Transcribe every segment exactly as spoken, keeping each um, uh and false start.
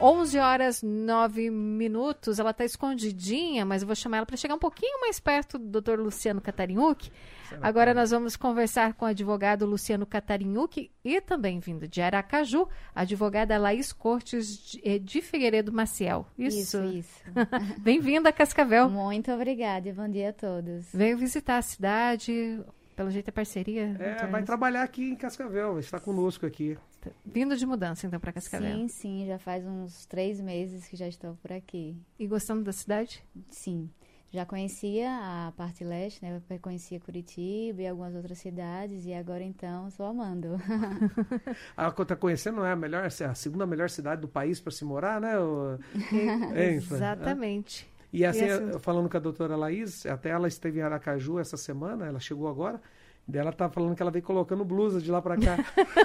onze horas e nove minutos, ela está escondidinha, mas eu vou chamar ela para chegar um pouquinho mais perto do doutor Luciano Catarinhuc. Agora nós vamos conversar com o advogado Luciano Catarinhuc e também vindo de Aracaju, a advogada Laís Cortes de, de Figueiredo Maciel. Isso, isso. isso. Bem-vinda a Cascavel. Muito obrigada e bom dia a todos. Veio visitar a cidade, pelo jeito é parceria. É, vai trabalhar aqui em Cascavel, está conosco aqui. Vindo de mudança, então, para Cascavel. Sim, sim, já faz uns três meses que já estou por aqui. E gostando da cidade? Sim. Já conhecia a parte leste, né? Eu conhecia Curitiba e algumas outras cidades, e agora, então, estou amando. A que está conhecendo não é a melhor, a segunda melhor cidade do país para se morar, né? O... é, exatamente. E assim, e assim, falando com a doutora Laís, até ela esteve em Aracaju essa semana, ela chegou agora, e ela tá falando que ela veio colocando blusa de lá para cá.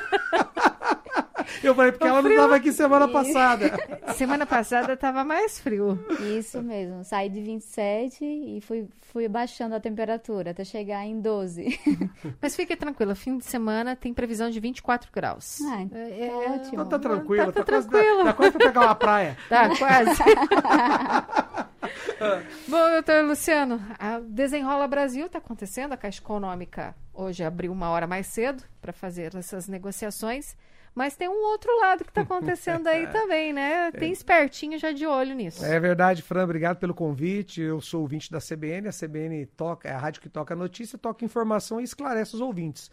Eu falei, porque o ela frio. Não estava aqui semana passada. Semana passada estava mais frio. Isso mesmo. Saí de vinte e sete e fui, fui baixando a temperatura até chegar em doze. Mas fique tranquila, fim de semana tem previsão de vinte e quatro graus. Ah, é, é ótimo. Então tá tranquila. Tá, tá, tá tranquila. Dá quase pra pegar uma praia. Tá, quase. Bom, doutor Luciano, a Desenrola Brasil está acontecendo, a Caixa Econômica hoje abriu uma hora mais cedo para fazer essas negociações. Mas tem um outro lado que está acontecendo aí também, né? Tem espertinho já de olho nisso. É verdade, Fran, obrigado pelo convite. Eu sou ouvinte da C B N, a C B N toca, é a rádio que toca a notícia, toca informação e esclarece os ouvintes.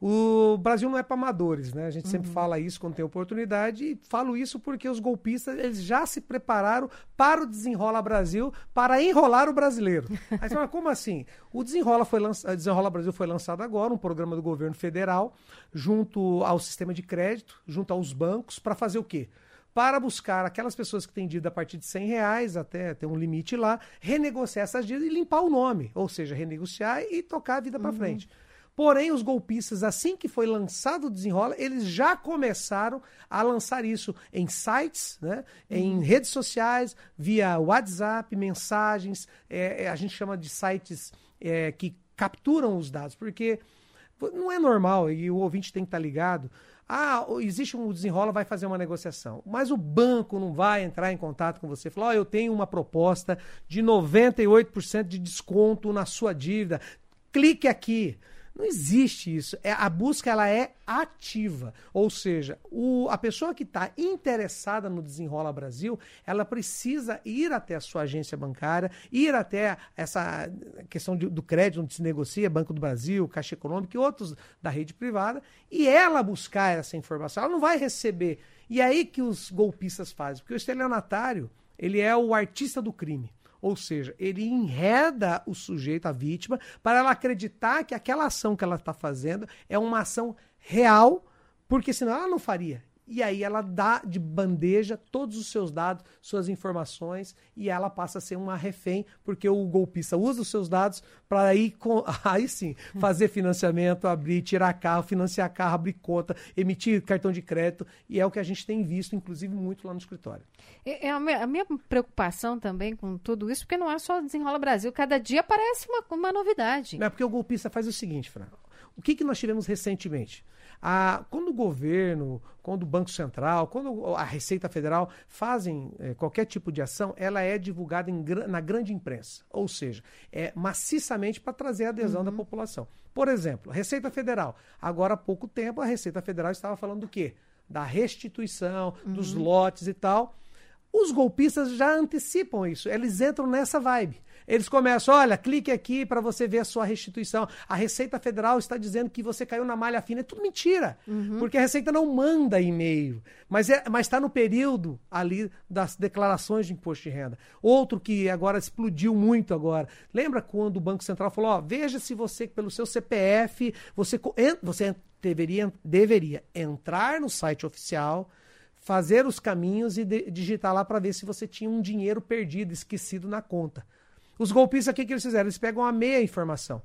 O Brasil não é para amadores, né? A gente uhum. sempre fala isso quando tem oportunidade, e falo isso porque os golpistas eles já se prepararam para o Desenrola Brasil, para enrolar o brasileiro. Aí você fala, como assim? O Desenrola, foi lança... Desenrola Brasil foi lançado agora, um programa do governo federal, junto ao sistema de crédito, junto aos bancos, para fazer o quê? Para buscar aquelas pessoas que têm dívida a partir de cem reais, até ter um limite lá, renegociar essas dívidas e limpar o nome, ou seja, renegociar e tocar a vida para uhum. frente. Porém, os golpistas, assim que foi lançado o Desenrola, eles já começaram a lançar isso em sites, né, uhum. em redes sociais, via WhatsApp, mensagens, é, a gente chama de sites é, que capturam os dados, porque não é normal, e o ouvinte tem que estar ligado. Ah, existe um Desenrola, vai fazer uma negociação. Mas o banco não vai entrar em contato com você e falar, ó, oh, eu tenho uma proposta de noventa e oito por cento de desconto na sua dívida. Clique aqui. Não existe isso. É, a busca ela é ativa. Ou seja, o, a pessoa que está interessada no Desenrola Brasil, ela precisa ir até a sua agência bancária, ir até essa questão de, do crédito onde se negocia, Banco do Brasil, Caixa Econômica e outros da rede privada, e ela buscar essa informação. Ela não vai receber. E é aí que os golpistas fazem. Porque o estelionatário, ele é o artista do crime. Ou seja, ele enreda o sujeito, a vítima, para ela acreditar que aquela ação que ela está fazendo é uma ação real, porque senão ela não faria. E aí ela dá de bandeja todos os seus dados, suas informações, e ela passa a ser uma refém, porque o golpista usa os seus dados para aí, com, aí sim, fazer financiamento, abrir, tirar carro, financiar carro, abrir conta, emitir cartão de crédito, e é o que a gente tem visto, inclusive, muito lá no escritório. É, é a, minha, a minha preocupação também com tudo isso, porque não é só Desenrola Brasil, cada dia aparece uma, uma novidade. Não é porque o golpista faz o seguinte, Fran, o que, que nós tivemos recentemente? Ah, quando o governo, quando o Banco Central, quando a Receita Federal fazem eh, qualquer tipo de ação, ela é divulgada em, na grande imprensa, ou seja, é maciçamente para trazer a adesão uhum. da população. Por exemplo, Receita Federal. Agora há pouco tempo a Receita Federal estava falando do quê? Da restituição, uhum. dos lotes e tal. Os golpistas já antecipam isso, eles entram nessa vibe. Eles começam, olha, clique aqui para você ver a sua restituição. A Receita Federal está dizendo que você caiu na malha fina. É tudo mentira, uhum. porque a Receita não manda e-mail, mas é, mas está no período ali das declarações de imposto de renda. Outro que agora explodiu muito agora. Lembra quando o Banco Central falou, ó, veja se você, pelo seu C P F, você, você deveria, deveria entrar no site oficial, fazer os caminhos e de, digitar lá para ver se você tinha um dinheiro perdido, esquecido na conta. Os golpistas, o que, que eles fizeram? Eles pegam a meia informação.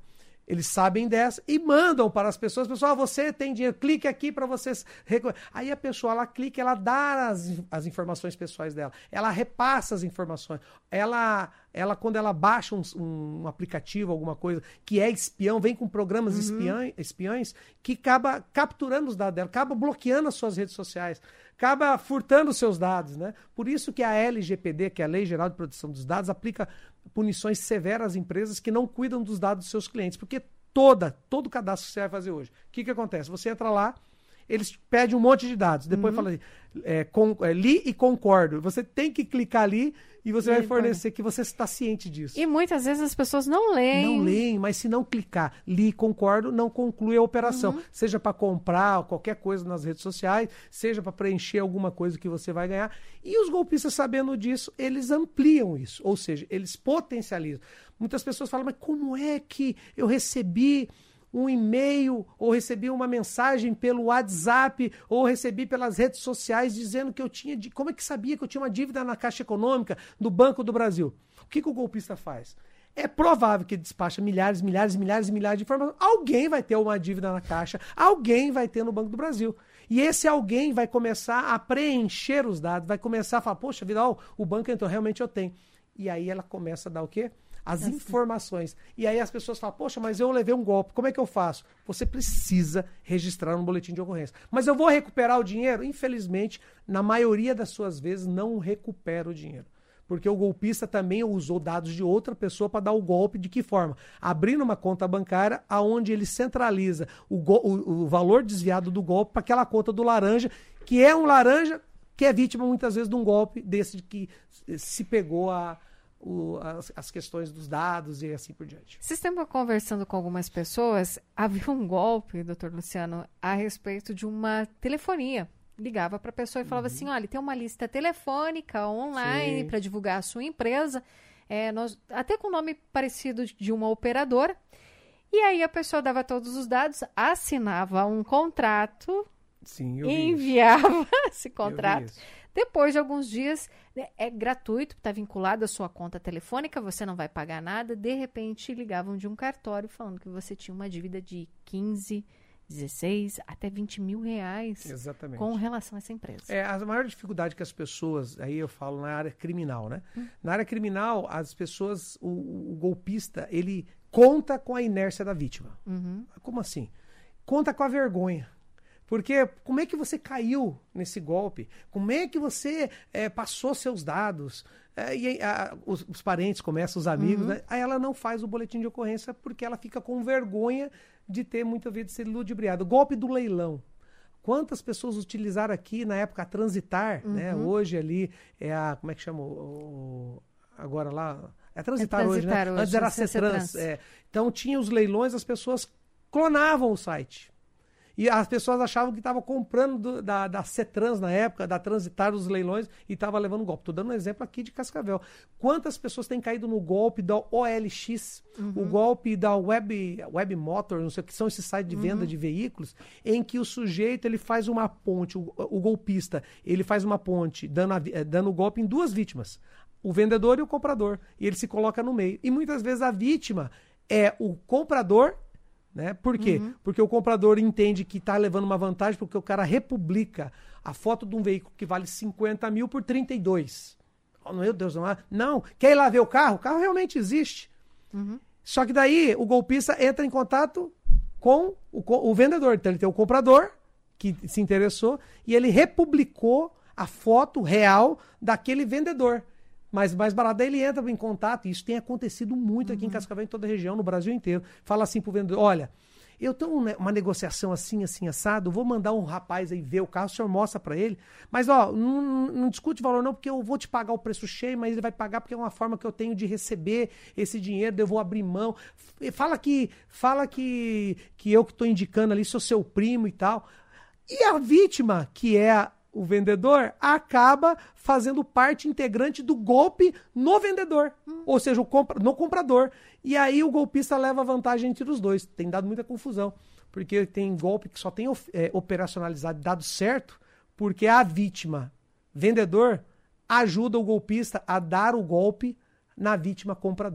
Eles sabem dessa e mandam para as pessoas, pessoal, ah, você tem dinheiro, clique aqui para vocês. Aí a pessoa, ela clica, ela dá as, as informações pessoais dela, ela repassa as informações, ela, ela quando ela baixa um, um aplicativo, alguma coisa, que é espião, vem com programas uhum. espião, espiões, que acaba capturando os dados dela, acaba bloqueando as suas redes sociais, acaba furtando os seus dados, né? Por isso que a L G P D, que é a Lei Geral de Proteção dos Dados, aplica punições severas às empresas que não cuidam dos dados dos seus clientes, porque toda, todo cadastro que você vai fazer hoje, o que que acontece? Você entra lá, eles pedem um monte de dados, depois uhum. fala assim, é, com, é, li e concordo, você tem que clicar ali e você e vai fornecer pode. Que você está ciente disso. E muitas vezes as pessoas não leem. Não leem, mas se não clicar li e concordo, não conclui a operação, uhum. seja para comprar qualquer coisa nas redes sociais, seja para preencher alguma coisa que você vai ganhar. E os golpistas, sabendo disso, eles ampliam isso, ou seja, eles potencializam. Muitas pessoas falam, mas como é que eu recebi um e-mail, ou recebi uma mensagem pelo WhatsApp, ou recebi pelas redes sociais dizendo que eu tinha... Como é que sabia que eu tinha uma dívida na Caixa Econômica do Banco do Brasil? O que que o golpista faz? É provável que ele despacha milhares, milhares, milhares e milhares de informações. Alguém vai ter uma dívida na Caixa, alguém vai ter no Banco do Brasil. E esse alguém vai começar a preencher os dados, vai começar a falar, poxa vida, ó, o banco entrou, realmente eu tenho. E aí ela começa a dar o quê? As assim. informações. E aí as pessoas falam, poxa, mas eu levei um golpe, como é que eu faço? Você precisa registrar no boletim de ocorrência. Mas eu vou recuperar o dinheiro? Infelizmente, na maioria das suas vezes, não recupera o dinheiro. Porque o golpista também usou dados de outra pessoa para dar o golpe. De que forma? Abrindo uma conta bancária onde ele centraliza o, go- o, o valor desviado do golpe para aquela conta do laranja, que é um laranja que é vítima muitas vezes de um golpe desse de que se pegou a... O, as, as questões dos dados e assim por diante. Vocês estão conversando com algumas pessoas, havia um golpe, doutor Luciano, a respeito de uma telefonia. Ligava para a pessoa e falava uhum. assim, olha, tem uma lista telefônica online para divulgar a sua empresa, é, nós, até com nome parecido de uma operadora, e aí a pessoa dava todos os dados, assinava um contrato, Sim, eu enviava esse contrato. Depois de alguns dias, é gratuito, está vinculado à sua conta telefônica, você não vai pagar nada. De repente, ligavam de um cartório falando que você tinha uma dívida de quinze, dezesseis, até vinte mil reais. Exatamente. Com relação a essa empresa. É, a maior dificuldade que as pessoas, aí eu falo na área criminal, né? Hum. Na área criminal, as pessoas, o, o golpista, ele conta com a inércia da vítima. Uhum. Como assim? Conta com a vergonha. Porque como é que você caiu nesse golpe? Como é que você é, passou seus dados? É, e a, os, os parentes começam, os amigos, uhum. né? Aí ela não faz o boletim de ocorrência porque ela fica com vergonha de ter muita vida de ser ludibriada. Golpe do leilão. Quantas pessoas utilizaram aqui na época a Transitar, uhum. né? Hoje ali é a... Como é que chama? O, o, agora lá... É Transitar, é transitar hoje, né? Hoje. Antes era a Cetrans. É. Então tinha os leilões, as pessoas clonavam o site. E as pessoas achavam que estavam comprando do, da, da Cetrans na época, da Transitar dos leilões, e estava levando golpe. Estou dando um exemplo aqui de Cascavel. Quantas pessoas têm caído no golpe da O L X, uhum. o golpe da Web, Web Motor, não sei o que são esses sites de venda uhum. de veículos, em que o sujeito ele faz uma ponte, o, o golpista, ele faz uma ponte, dando, a, dando golpe em duas vítimas, o vendedor e o comprador. E ele se coloca no meio. E muitas vezes a vítima é o comprador. Né? Por quê? Uhum. Porque o comprador entende que está levando uma vantagem porque o cara republica a foto de um veículo que vale cinquenta mil por trinta e dois. Oh, meu Deus, não é? Não, quer ir lá ver o carro? O carro realmente existe. Uhum. Só que daí o golpista entra em contato com o, com o vendedor. Então ele tem o comprador que se interessou e ele republicou a foto real daquele vendedor. Mas mais barato, daí ele entra em contato, e isso tem acontecido muito aqui uhum. em Cascavel, em toda a região, no Brasil inteiro. Fala assim pro vendedor, olha, eu tenho uma negociação assim, assim, assado, vou mandar um rapaz aí ver o carro, o senhor mostra pra ele, mas ó, não, não discute valor não, porque eu vou te pagar o preço cheio, mas ele vai pagar porque é uma forma que eu tenho de receber esse dinheiro, eu vou abrir mão. Fala que, fala que, que eu que tô indicando ali sou seu primo e tal. E a vítima, que é a o vendedor, acaba fazendo parte integrante do golpe no vendedor, hum. ou seja, o compra, no comprador. E aí o golpista leva vantagem entre os dois. Tem dado muita confusão, porque tem golpe que só tem é, operacionalizado, dado certo, porque a vítima, vendedor, ajuda o golpista a dar o golpe na vítima comprador.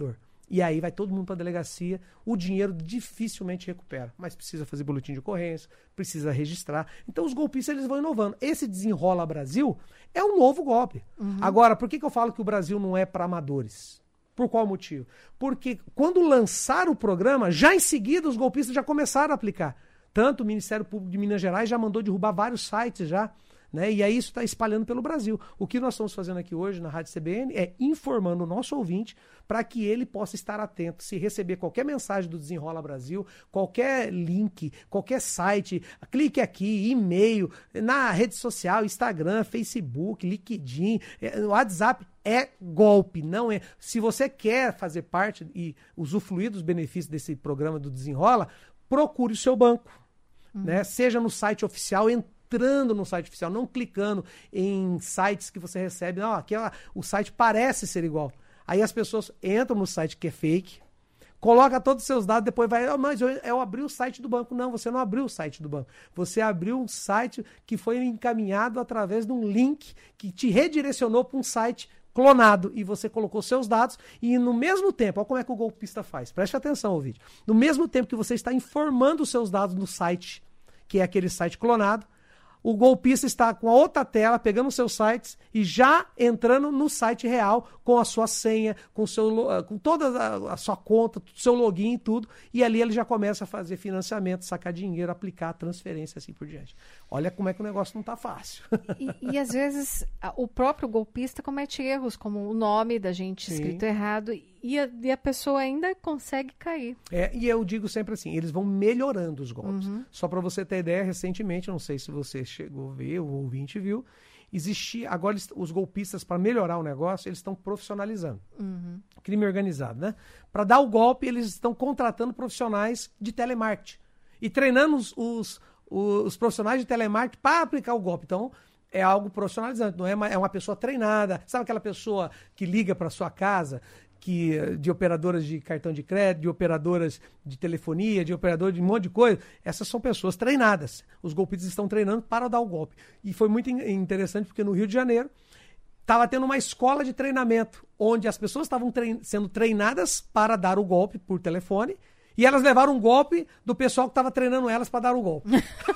E aí vai todo mundo para a delegacia, o dinheiro dificilmente recupera, mas precisa fazer boletim de ocorrência, precisa registrar. Então os golpistas eles vão inovando. Esse Desenrola Brasil é um novo golpe. Uhum. Agora, por que, que eu falo que o Brasil não é para amadores? Por qual motivo? Porque quando lançaram o programa, já em seguida os golpistas já começaram a aplicar. Tanto o Ministério Público de Minas Gerais já mandou derrubar vários sites já. Né? E aí isso está espalhando pelo Brasil. O que nós estamos fazendo aqui hoje na Rádio C B N é informando o nosso ouvinte para que ele possa estar atento. Se receber qualquer mensagem do Desenrola Brasil, qualquer link, qualquer site, clique aqui, e-mail, na rede social, Instagram, Facebook, LinkedIn, WhatsApp, é golpe, não é. Se você quer fazer parte e usufruir dos benefícios desse programa do Desenrola, procure o seu banco. Uhum. Né? Seja no site oficial, entrando no site oficial, não clicando em sites que você recebe. Não, aqui ó, o site parece ser igual. Aí as pessoas entram no site que é fake, coloca todos os seus dados, depois vai, oh, mas eu, eu abri o site do banco. Não, você não abriu o site do banco. Você abriu um site que foi encaminhado através de um link que te redirecionou para um site clonado, e você colocou seus dados, e no mesmo tempo, olha como é que o golpista faz, preste atenção ao vídeo, no mesmo tempo que você está informando os seus dados no site, que é aquele site clonado, o golpista está com a outra tela, pegando os seus sites e já entrando no site real com a sua senha, com, seu, com toda a, a sua conta, seu login e tudo. E ali ele já começa a fazer financiamento, sacar dinheiro, aplicar transferência, assim por diante. Olha como é que o negócio não está fácil. E, e às vezes o próprio golpista comete erros, como o nome da gente escrito Sim. errado, e a, e a pessoa ainda consegue cair. É, e eu digo sempre assim, eles vão melhorando os golpes. Uhum. Só para você ter ideia, recentemente, não sei se você chegou a ver, o ouvinte viu, existia, agora eles, os golpistas, para melhorar o negócio, eles estão profissionalizando. Uhum. Crime organizado, né? Para dar o golpe, eles estão contratando profissionais de telemarketing e treinando os, os, os profissionais de telemarketing para aplicar o golpe. Então, é algo profissionalizante, não é uma, é uma pessoa treinada. Sabe aquela pessoa que liga para sua casa, que, de operadoras de cartão de crédito, de operadoras de telefonia, de operador de um monte de coisa? Essas são pessoas treinadas. Os golpistas estão treinando para dar o golpe. E foi muito interessante porque no Rio de Janeiro estava tendo uma escola de treinamento, onde as pessoas estavam trein- sendo treinadas para dar o golpe por telefone, e elas levaram um golpe do pessoal que estava treinando elas para dar o golpe.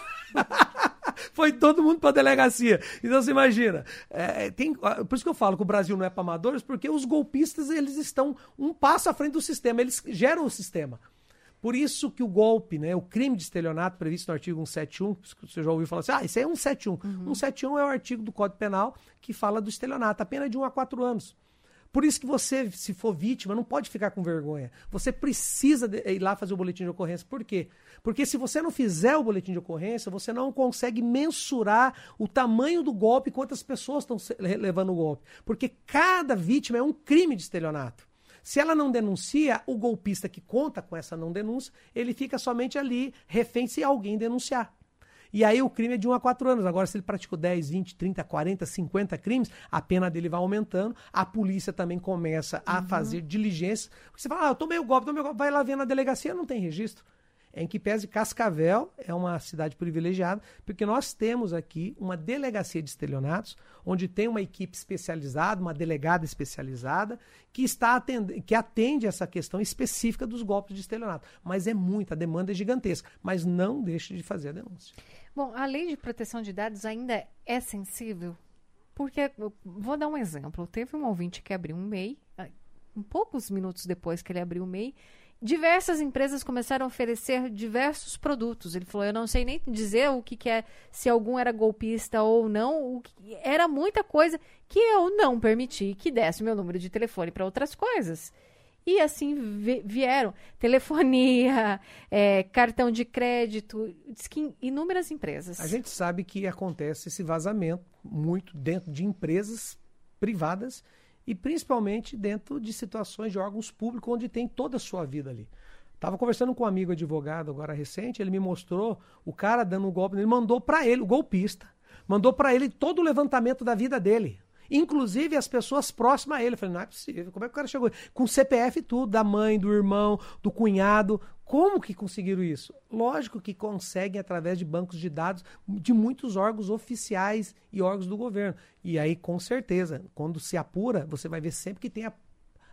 Foi todo mundo para a delegacia. Então você imagina. É, tem, por isso que eu falo que o Brasil não é para amadores, porque os golpistas eles estão um passo à frente do sistema. Eles geram o sistema. Por isso que o golpe, né, o crime de estelionato previsto no artigo cento e setenta e um, você já ouviu falar assim, ah, isso aí é cento e setenta e um. Uhum. cento e setenta e um é o artigo do Código Penal que fala do estelionato, a pena de um a quatro anos. Por isso que você, se for vítima, não pode ficar com vergonha. Você precisa de, ir lá fazer o boletim de ocorrência. Por quê? Porque se você não fizer o boletim de ocorrência, você não consegue mensurar o tamanho do golpe e quantas pessoas estão levando o golpe. Porque cada vítima é um crime de estelionato. Se ela não denuncia, o golpista que conta com essa não denúncia, ele fica somente ali refém se alguém denunciar. E aí o crime é de um a quatro anos. Agora, se ele praticou dez, vinte, trinta, quarenta, cinquenta crimes, a pena dele vai aumentando. A polícia também começa a uhum. fazer diligência. Porque você fala, ah, eu tomei o golpe, tomei o golpe. Vai lá ver na delegacia, não tem registro. Em que pese Cascavel é uma cidade privilegiada, porque nós temos aqui uma delegacia de estelionatos, onde tem uma equipe especializada, uma delegada especializada, que, está atende, que atende essa questão específica dos golpes de estelionato. Mas é muita, a demanda é gigantesca. Mas não deixe de fazer a denúncia. Bom, a lei de proteção de dados ainda é sensível? Porque, vou dar um exemplo. Teve um ouvinte que abriu um M E I, um poucos minutos depois que ele abriu o M E I, diversas empresas começaram a oferecer diversos produtos. Ele falou, eu não sei nem dizer o que, que é, se algum era golpista ou não. O que, era muita coisa que eu não permiti que desse o meu número de telefone para outras coisas. E assim vi, vieram telefonia, é, cartão de crédito, diz que inúmeras empresas. A gente sabe que acontece esse vazamento muito dentro de empresas privadas e principalmente dentro de situações de órgãos públicos onde tem toda a sua vida ali. Estava conversando com um amigo advogado agora recente, ele me mostrou o cara dando um golpe, ele mandou para ele, o golpista, mandou para ele todo o levantamento da vida dele. Inclusive as pessoas próximas a ele. Eu falei, não é possível, como é que o cara chegou? Com C P F e tudo, da mãe, do irmão, do cunhado. Como que conseguiram isso? Lógico que conseguem através de bancos de dados de muitos órgãos oficiais e órgãos do governo. E aí, com certeza, quando se apura, você vai ver sempre que tem a,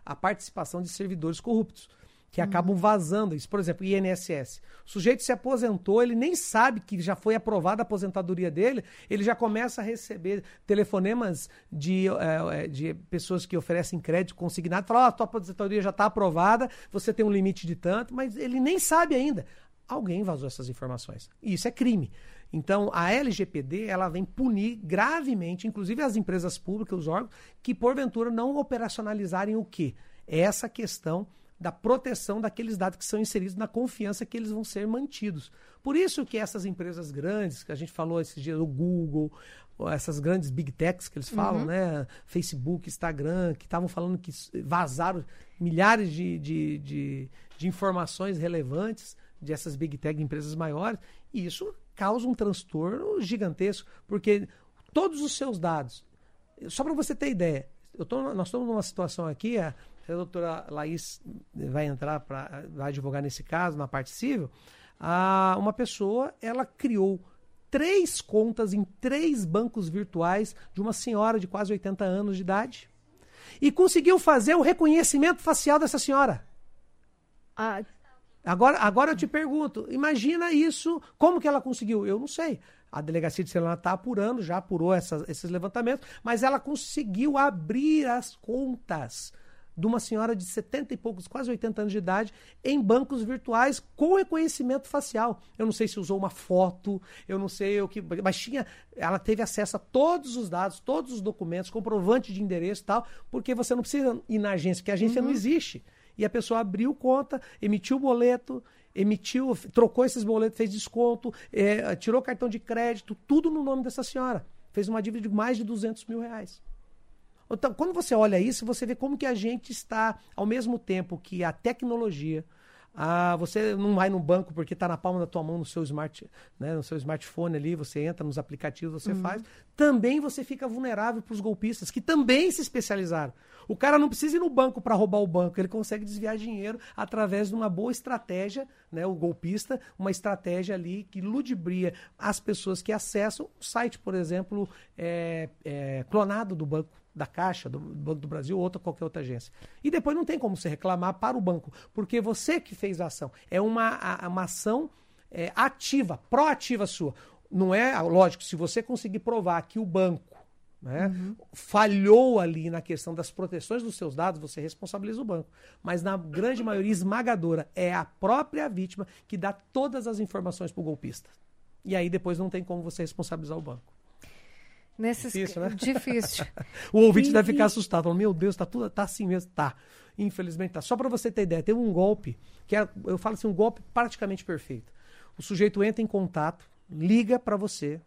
a participação de servidores corruptos, que acabam vazando isso. Por exemplo, I N S S. O sujeito se aposentou, ele nem sabe que já foi aprovada a aposentadoria dele, ele já começa a receber telefonemas de, é, de pessoas que oferecem crédito consignado, falam, ó, oh, a tua aposentadoria já está aprovada, você tem um limite de tanto, mas ele nem sabe ainda. Alguém vazou essas informações. E isso é crime. Então, a L G P D, ela vem punir gravemente, inclusive as empresas públicas, os órgãos, que porventura não operacionalizarem o quê? Essa questão da proteção daqueles dados que são inseridos na confiança que eles vão ser mantidos. Por isso que essas empresas grandes, que a gente falou esses dias, o Google, essas grandes big techs que eles falam, uhum. né? Facebook, Instagram, que estavam falando que vazaram milhares de, de, de, de informações relevantes dessas big tech, empresas maiores, e isso causa um transtorno gigantesco, porque todos os seus dados, só para você ter ideia, eu tô, nós estamos numa situação aqui, a, a doutora Laís vai entrar para advogar nesse caso, na parte civil, a, uma pessoa, ela criou três contas em três bancos virtuais de uma senhora de quase oitenta anos de idade e conseguiu fazer o reconhecimento facial dessa senhora. Ah, Agora, agora eu te pergunto, imagina isso, como que ela conseguiu? Eu não sei. A delegacia de Celona está apurando, já apurou essas, esses levantamentos, mas ela conseguiu abrir as contas de uma senhora de setenta e poucos, quase oitenta anos de idade, em bancos virtuais com reconhecimento facial. Eu não sei se usou uma foto, eu não sei o que, mas tinha, ela teve acesso a todos os dados, todos os documentos, comprovante de endereço e tal, porque você não precisa ir na agência, porque a agência uhum. não existe. E a pessoa abriu conta, emitiu o boleto, emitiu, trocou esses boletos, fez desconto, é, tirou cartão de crédito, tudo no nome dessa senhora. Fez uma dívida de mais de duzentos mil reais. Então, quando você olha isso, você vê como que a gente está, ao mesmo tempo que a tecnologia, ah, você não vai no banco porque está na palma da tua mão no seu, smart, né, no seu smartphone ali, você entra nos aplicativos, você uhum. faz. Também você fica vulnerável para os golpistas, que também se especializaram. O cara não precisa ir no banco para roubar o banco, ele consegue desviar dinheiro através de uma boa estratégia, né, o golpista, uma estratégia ali que ludibria as pessoas que acessam o site, por exemplo, é, é, clonado do banco da Caixa, do Banco do Brasil ou outra, qualquer outra agência. E depois não tem como você reclamar para o banco, porque você que fez a ação. É uma, uma ação é, ativa, proativa sua. Não é, lógico, se você conseguir provar que o banco, né, uhum. falhou ali na questão das proteções dos seus dados, você responsabiliza o banco. Mas na grande maioria esmagadora, é a própria vítima que dá todas as informações para o golpista. E aí depois não tem como você responsabilizar o banco. Nesses... Difícil, né? Difícil. O ouvinte e, deve ficar assustado. Falando, meu Deus, tá, tudo, tá assim mesmo. Tá. Infelizmente tá. Só para você ter ideia, tem um golpe, que é, eu falo assim, um golpe praticamente perfeito. O sujeito entra em contato, liga para você,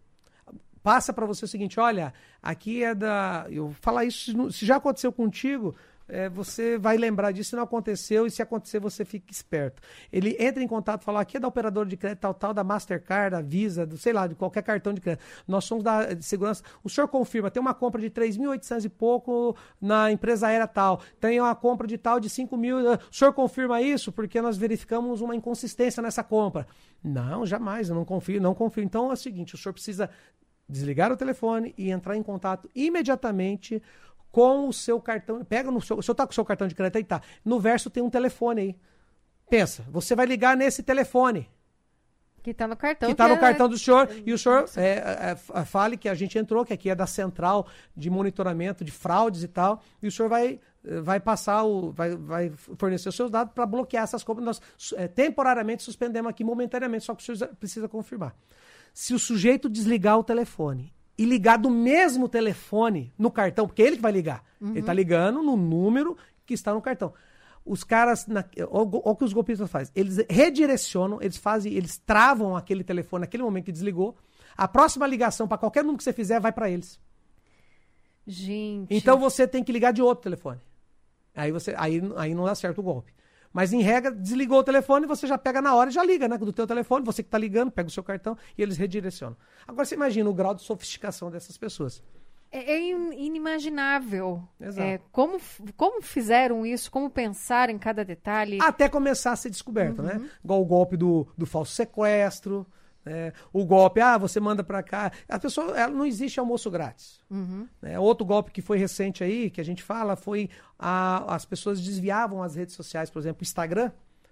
passa para você o seguinte, olha, aqui é da... Eu falar isso, se já aconteceu contigo... É, você vai lembrar disso, se não aconteceu, e se acontecer, você fica esperto. Ele entra em contato e fala, aqui é da operadora de crédito tal, tal, da Mastercard, da Visa, do, sei lá, de qualquer cartão de crédito. Nós somos da de segurança. O senhor confirma, tem uma compra de três mil e oitocentos e pouco na empresa aérea tal, tem uma compra de tal de cinco mil, o senhor confirma isso? Porque nós verificamos uma inconsistência nessa compra. Não, jamais, eu não confio, não confio. Então é o seguinte, o senhor precisa desligar o telefone e entrar em contato imediatamente com o seu cartão, pega no seu, o senhor tá com o seu cartão de crédito aí, tá, no verso tem um telefone aí, pensa, você vai ligar nesse telefone, que tá no cartão, que tá que no é... cartão do senhor, e o senhor é, é, fale que a gente entrou, que aqui é da central de monitoramento de fraudes e tal, e o senhor vai, vai passar, o, vai, vai fornecer os seus dados para bloquear essas compras, nós é, temporariamente suspendemos aqui, momentaneamente, só que o senhor precisa confirmar. Se o sujeito desligar o telefone e ligar do mesmo telefone no cartão, porque é ele que vai ligar. Uhum. Ele está ligando no número que está no cartão. Os caras, na, olha o que os golpistas fazem. Eles redirecionam, eles fazem, eles travam aquele telefone naquele momento que desligou. A próxima ligação, para qualquer número que você fizer, vai para eles. Gente. Então você tem que ligar de outro telefone. Aí, você, aí, aí não dá certo o golpe. Mas, em regra, desligou o telefone, você já pega na hora e já liga, né? Do teu telefone, você que está ligando, pega o seu cartão e eles redirecionam. Agora, você imagina o grau de sofisticação dessas pessoas. É, é inimaginável. Exato. É, como, como fizeram isso, como pensaram em cada detalhe. Até começar a ser descoberto, uhum. né? Igual o golpe do, do falso sequestro, É, o golpe, ah, você manda para cá. A pessoa, ela, não existe almoço grátis. Uhum. É, outro golpe que foi recente aí, que a gente fala, foi a, as pessoas desviavam as redes sociais, por exemplo, o Instagram,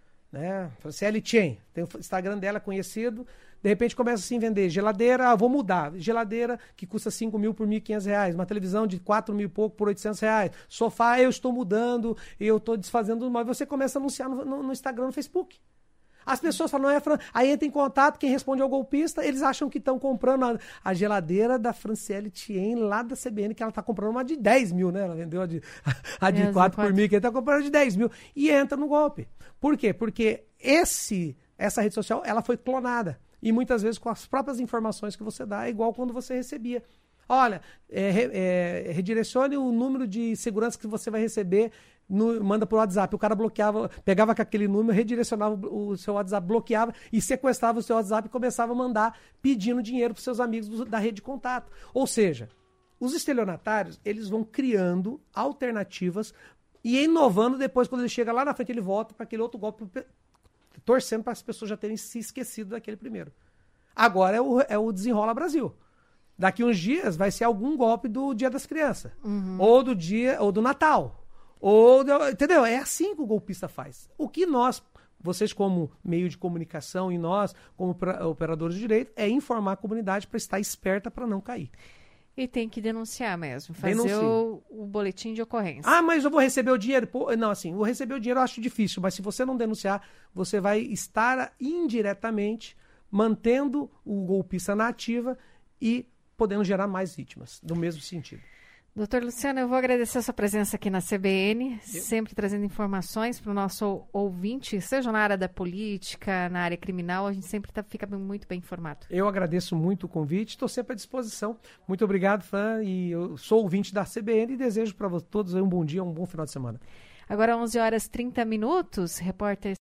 né? Franciele Chain, tem o Instagram dela conhecido, de repente começa assim a vender geladeira, ah, vou mudar, geladeira que custa cinco mil por mil e quinhentos reais, uma televisão de quatro mil e pouco por oitocentos reais, sofá, eu estou mudando, eu estou desfazendo, mas você começa a anunciar no, no, no Instagram, no Facebook. As pessoas falam, não é Fran... Aí entra em contato, quem responde é o golpista, eles acham que estão comprando a, a geladeira da Franciele Chain lá da C B N, que ela está comprando uma de dez mil, né? Ela vendeu a de, a de quatro por mil, que ela está comprando a de dez mil. E entra no golpe. Por quê? Porque esse, essa rede social, ela foi clonada. E muitas vezes com as próprias informações que você dá, é igual quando você recebia. Olha, é, é, redirecione o número de segurança que você vai receber, no, manda por WhatsApp. O cara bloqueava, pegava com aquele número, redirecionava o, o seu WhatsApp, bloqueava e sequestrava o seu WhatsApp e começava a mandar pedindo dinheiro para os seus amigos do, da rede de contato. Ou seja, os estelionatários, eles vão criando alternativas e inovando depois, quando ele chega lá na frente, ele volta para aquele outro golpe, torcendo para as pessoas já terem se esquecido daquele primeiro. Agora é o, é o Desenrola Brasil. Daqui uns dias vai ser algum golpe do Dia das Crianças. Uhum. Ou do dia, ou do Natal. Ou do, entendeu? É assim que o golpista faz. O que nós, vocês como meio de comunicação e nós, como operadores de direito, é informar a comunidade para estar esperta para não cair. E tem que denunciar mesmo, fazer o, o boletim de ocorrência. Ah, mas eu vou receber o dinheiro? Pô, não, assim, vou receber o dinheiro eu acho difícil, mas se você não denunciar, você vai estar indiretamente mantendo o golpista na ativa e podendo gerar mais vítimas, do mesmo sentido. Doutor Luciano, eu vou agradecer a sua presença aqui na C B N, eu? sempre trazendo informações para o nosso ouvinte, seja na área da política, na área criminal, a gente sempre tá, fica muito bem informado. Eu agradeço muito o convite, estou sempre à disposição. Muito obrigado, Fran, e eu sou ouvinte da C B N e desejo para todos um bom dia, um bom final de semana. Agora onze horas e trinta minutos, repórter